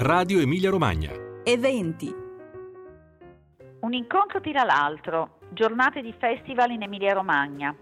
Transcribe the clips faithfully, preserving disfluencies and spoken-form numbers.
Radio Emilia Romagna. Eventi. Un incontro tira l'altro. Giornate di festival in Emilia Romagna.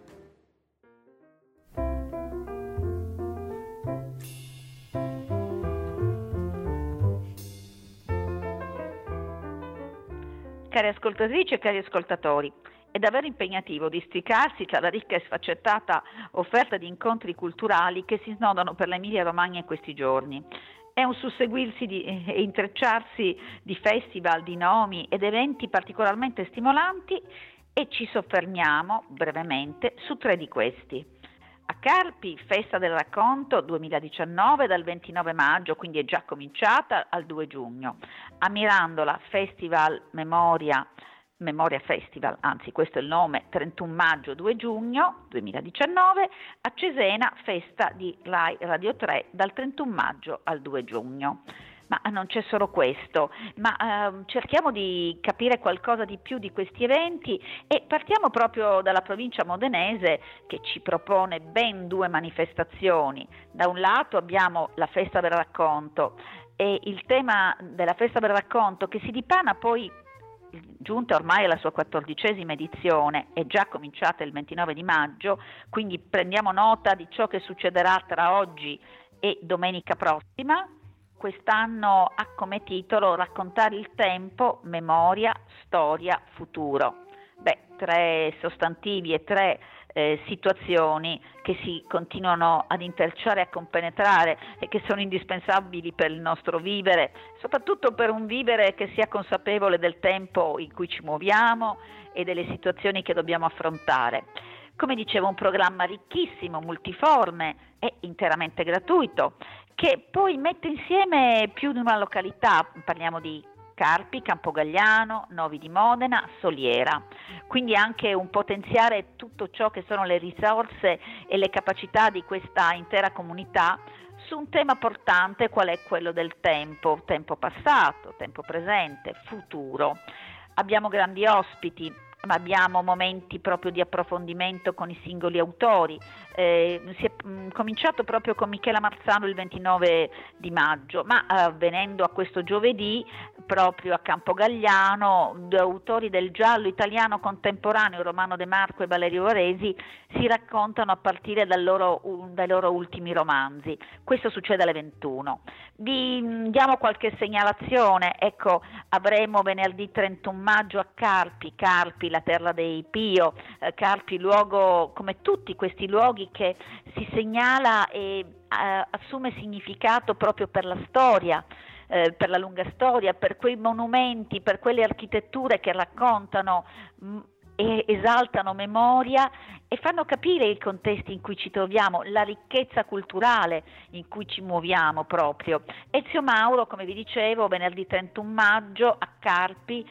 Cari ascoltatrici e cari ascoltatori, è davvero impegnativo districarsi tra la ricca e sfaccettata offerta di incontri culturali che si snodano per l'Emilia Romagna in questi giorni. È un susseguirsi di, e intrecciarsi di festival, di nomi ed eventi particolarmente stimolanti e ci soffermiamo brevemente su tre di questi. A Carpi, Festa del Racconto duemiladiciannove dal ventinove maggio, quindi è già cominciata, al due giugno. A Mirandola, Festival Memoria, Memoria Festival, anzi questo è il nome, trentuno maggio due giugno duemiladiciannove. A Cesena, Festa di Rai Radio tre dal trentuno maggio al due giugno. Ma non c'è solo questo, ma eh, cerchiamo di capire qualcosa di più di questi eventi e partiamo proprio dalla provincia modenese che ci propone ben due manifestazioni. Da un lato abbiamo la Festa del Racconto e il tema della Festa del Racconto che si dipana poi, giunta ormai alla sua quattordicesima edizione, è già cominciata il ventinove di maggio, quindi prendiamo nota di ciò che succederà tra oggi e domenica prossima. Quest'anno ha come titolo Raccontare il tempo, memoria, storia, futuro. Beh, tre sostantivi e tre eh, situazioni che si continuano ad intrecciare e a compenetrare e che sono indispensabili per il nostro vivere, soprattutto per un vivere che sia consapevole del tempo in cui ci muoviamo e delle situazioni che dobbiamo affrontare. Come dicevo, un programma ricchissimo, multiforme e interamente gratuito, che poi mette insieme più di una località. Parliamo di Carpi, Campogalliano, Novi di Modena, Soliera. Quindi anche un potenziare tutto ciò che sono le risorse e le capacità di questa intera comunità su un tema portante qual è quello del tempo, tempo passato, tempo presente, futuro. Abbiamo grandi ospiti, ma abbiamo momenti proprio di approfondimento con i singoli autori. Eh, si è mh, cominciato proprio con Michela Marzano il ventinove di maggio, ma eh, venendo a questo giovedì proprio a Campogalliano, due autori del giallo italiano contemporaneo, Romano De Marco e Valerio Varesi, si raccontano a partire dal loro, un, dai loro ultimi romanzi. Questo succede alle ventuno. Vi mh, diamo qualche segnalazione. Ecco, avremo venerdì trentuno maggio a Carpi, Carpi la terra dei Pio, eh, Carpi luogo come tutti questi luoghi che si segnala e eh, assume significato proprio per la storia, eh, per la lunga storia, per quei monumenti, per quelle architetture che raccontano mh, e esaltano memoria e fanno capire i contesti in cui ci troviamo, la ricchezza culturale in cui ci muoviamo proprio. Ezio Mauro, come vi dicevo, venerdì trentuno maggio a Carpi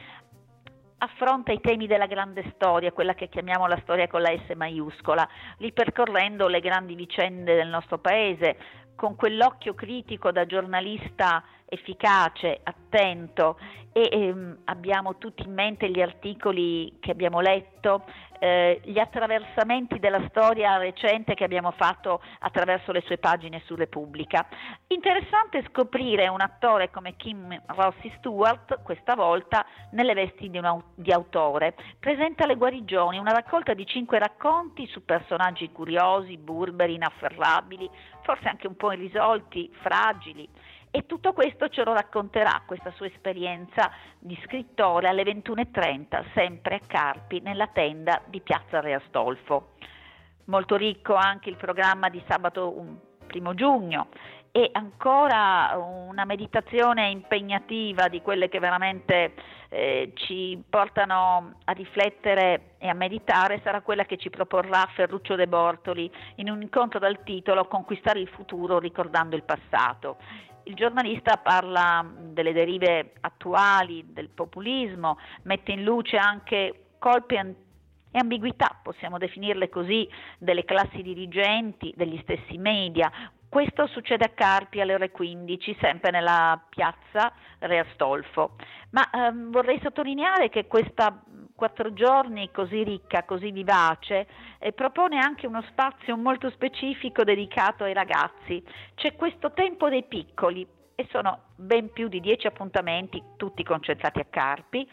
affronta i temi della grande storia, quella che chiamiamo la storia con la S maiuscola, ripercorrendo le grandi vicende del nostro paese, con quell'occhio critico da giornalista efficace, attento e ehm, abbiamo tutti in mente gli articoli che abbiamo letto, eh, gli attraversamenti della storia recente che abbiamo fatto attraverso le sue pagine su Repubblica. Interessante scoprire un attore come Kim Rossi Stewart, questa volta nelle vesti di, un, di autore. Presenta Le guarigioni, una raccolta di cinque racconti su personaggi curiosi, burberi, inafferrabili, forse anche un po' irrisolti, fragili. E tutto questo ce lo racconterà, questa sua esperienza di scrittore, alle ventuno e trenta, sempre a Carpi, nella tenda di Piazza Re Astolfo. Molto ricco anche il programma di sabato primo giugno e ancora una meditazione impegnativa di quelle che veramente eh, ci portano a riflettere e a meditare sarà quella che ci proporrà Ferruccio De Bortoli in un incontro dal titolo Conquistare il futuro ricordando il passato. Il giornalista parla delle derive attuali, del populismo, mette in luce anche colpi e ambiguità, possiamo definirle così, delle classi dirigenti, degli stessi media. Questo succede a Carpi alle ore quindici, sempre nella piazza Re Astolfo. Ma ehm, vorrei sottolineare che questa quattro giorni così ricca, così vivace, eh, propone anche uno spazio molto specifico dedicato ai ragazzi. C'è questo tempo dei piccoli, e sono ben più di dieci appuntamenti, tutti concentrati a Carpi,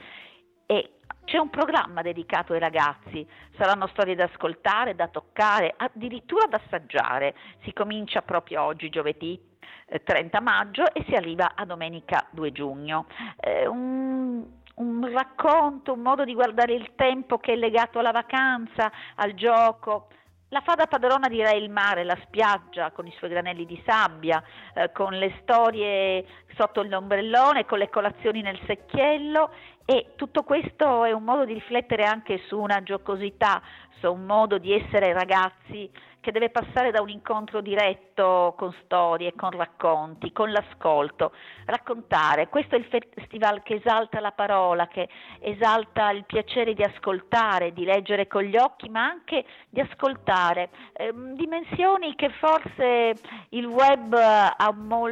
e c'è un programma dedicato ai ragazzi, saranno storie da ascoltare, da toccare, addirittura da assaggiare. Si comincia proprio oggi, giovedì eh, trenta maggio, e si arriva a domenica due giugno. Eh, un, un racconto, un modo di guardare il tempo che è legato alla vacanza, al gioco. La fa da padrona, direi, il mare, la spiaggia con i suoi granelli di sabbia, eh, con le storie sotto l'ombrellone, con le colazioni nel secchiello, e tutto questo è un modo di riflettere anche su una giocosità, su un modo di essere ragazzi che deve passare da un incontro diretto con storie, con racconti, con l'ascolto, raccontare. Questo è il festival che esalta la parola, che esalta il piacere di ascoltare, di leggere con gli occhi, ma anche di ascoltare. Eh, dimensioni che forse il web ha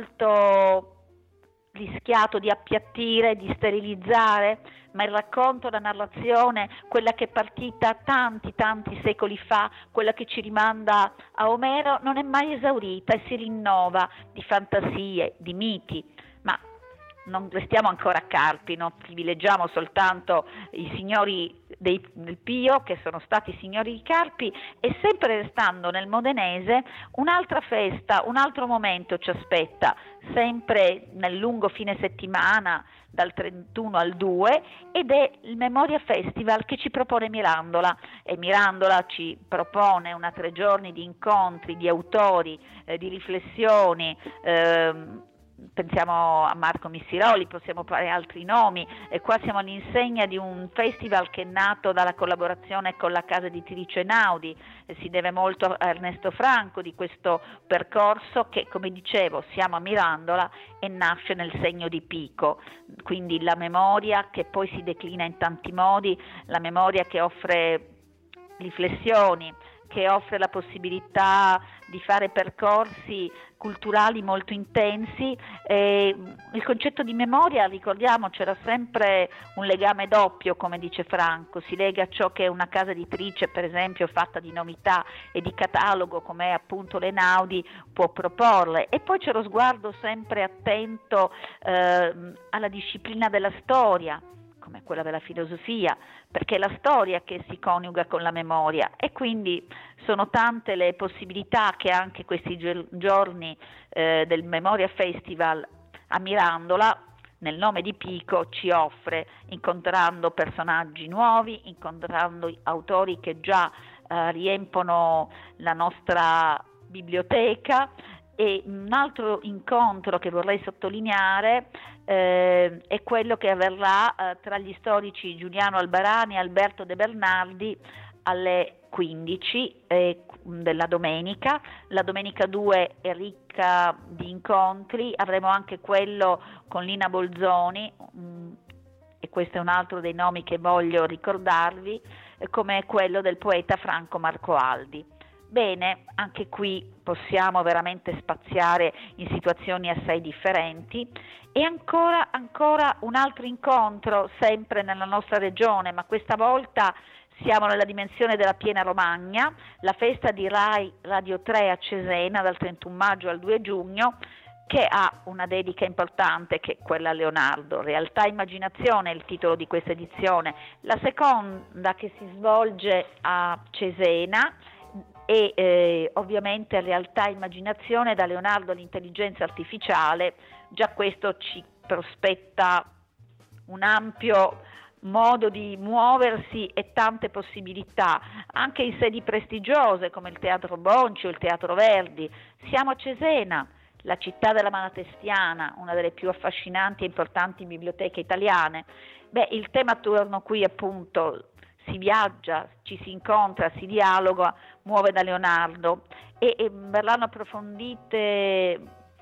molto rischiato di appiattire, di sterilizzare, ma il racconto, la narrazione, quella che è partita tanti tanti secoli fa, quella che ci rimanda a Omero, non è mai esaurita e si rinnova di fantasie, di miti. Ma non restiamo ancora a Carpi, non privilegiamo soltanto i signori dei, del Pio, che sono stati signori di Carpi, e sempre restando nel modenese, un'altra festa, un altro momento ci aspetta, sempre nel lungo fine settimana, dal trentuno al due, ed è il Memoria Festival che ci propone Mirandola, e Mirandola ci propone una tre giorni di incontri, di autori, eh, di riflessioni, ehm, pensiamo a Marco Missiroli, possiamo fare altri nomi, e qua siamo all'insegna di un festival che è nato dalla collaborazione con la casa editrice Einaudi, e si deve molto a Ernesto Franco di questo percorso che, come dicevo, siamo a Mirandola e nasce nel segno di Pico, quindi la memoria che poi si declina in tanti modi, la memoria che offre riflessioni, che offre la possibilità di fare percorsi culturali molto intensi. Eh, il concetto di memoria, ricordiamo, c'era sempre un legame doppio, come dice Franco, si lega a ciò che è una casa editrice, per esempio, fatta di novità e di catalogo, come è appunto l'Einaudi, può proporle, e poi c'è lo sguardo sempre attento eh, alla disciplina della storia, come quella della filosofia, perché è la storia che si coniuga con la memoria, e quindi sono tante le possibilità che anche questi giorni eh, del Memoria Festival a Mirandola, nel nome di Pico, ci offre, incontrando personaggi nuovi, incontrando autori che già eh, riempono la nostra biblioteca. E un altro incontro che vorrei sottolineare eh, è quello che avverrà eh, tra gli storici Giuliano Albarani e Alberto De Bernardi alle quindici eh, della domenica. La domenica due è ricca di incontri, avremo anche quello con Lina Bolzoni, mh, e questo è un altro dei nomi che voglio ricordarvi, eh, come quello del poeta Franco Marco Aldi. Bene, anche qui possiamo veramente spaziare in situazioni assai differenti. E ancora, ancora un altro incontro, sempre nella nostra regione, ma questa volta siamo nella dimensione della Piena Romagna, la festa di Rai Radio tre a Cesena dal trentuno maggio al due giugno, che ha una dedica importante, che è quella a Leonardo. Realtà e immaginazione è il titolo di questa edizione, la seconda che si svolge a Cesena, e eh, ovviamente realtà e immaginazione da Leonardo all'intelligenza artificiale. Già questo ci prospetta un ampio modo di muoversi e tante possibilità, anche in sedi prestigiose come il Teatro Bonci o il Teatro Verdi. Siamo a Cesena, la città della Malatestiana, una delle più affascinanti e importanti biblioteche italiane. Beh, il tema attorno qui, appunto, si viaggia, ci si incontra, si dialoga, muove da Leonardo, e, e verranno approfondite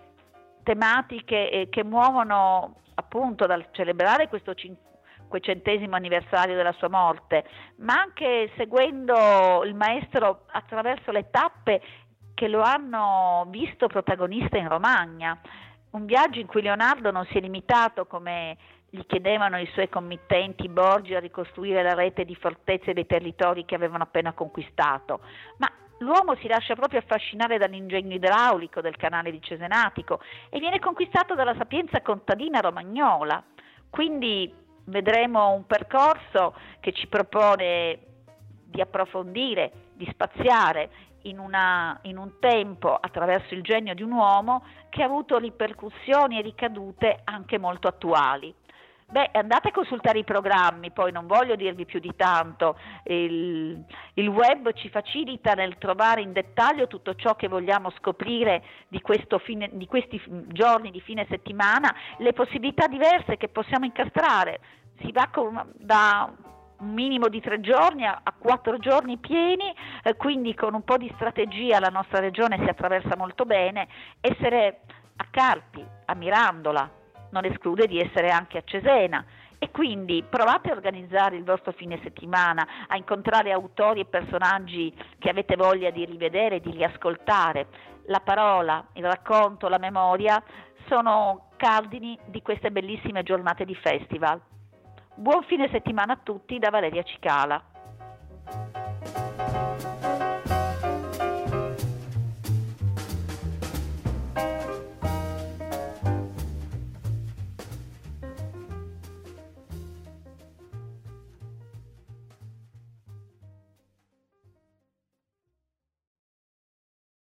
tematiche eh, che muovono appunto dal celebrare questo cinquecentesimo anniversario della sua morte, ma anche seguendo il maestro attraverso le tappe che lo hanno visto protagonista in Romagna. Un viaggio in cui Leonardo non si è limitato, come gli chiedevano i suoi committenti Borgi, a ricostruire la rete di fortezze dei territori che avevano appena conquistato, ma l'uomo si lascia proprio affascinare dall'ingegno idraulico del canale di Cesenatico e viene conquistato dalla sapienza contadina romagnola. Quindi vedremo un percorso che ci propone di approfondire, di spaziare in, una, in un tempo attraverso il genio di un uomo che ha avuto ripercussioni e ricadute anche molto attuali. Beh, andate a consultare i programmi, poi non voglio dirvi più di tanto, il, il web ci facilita nel trovare in dettaglio tutto ciò che vogliamo scoprire di, questo fine, di questi giorni di fine settimana, le possibilità diverse che possiamo incastrare. Si va con, da un minimo di tre giorni a, a quattro giorni pieni, eh, quindi con un po' di strategia la nostra regione si attraversa molto bene. Essere a Carpi, a Mirandola, non esclude di essere anche a Cesena, e quindi provate a organizzare il vostro fine settimana, a incontrare autori e personaggi che avete voglia di rivedere e di riascoltare. La parola, il racconto, la memoria sono cardini di queste bellissime giornate di festival. Buon fine settimana a tutti da Valeria Cicala.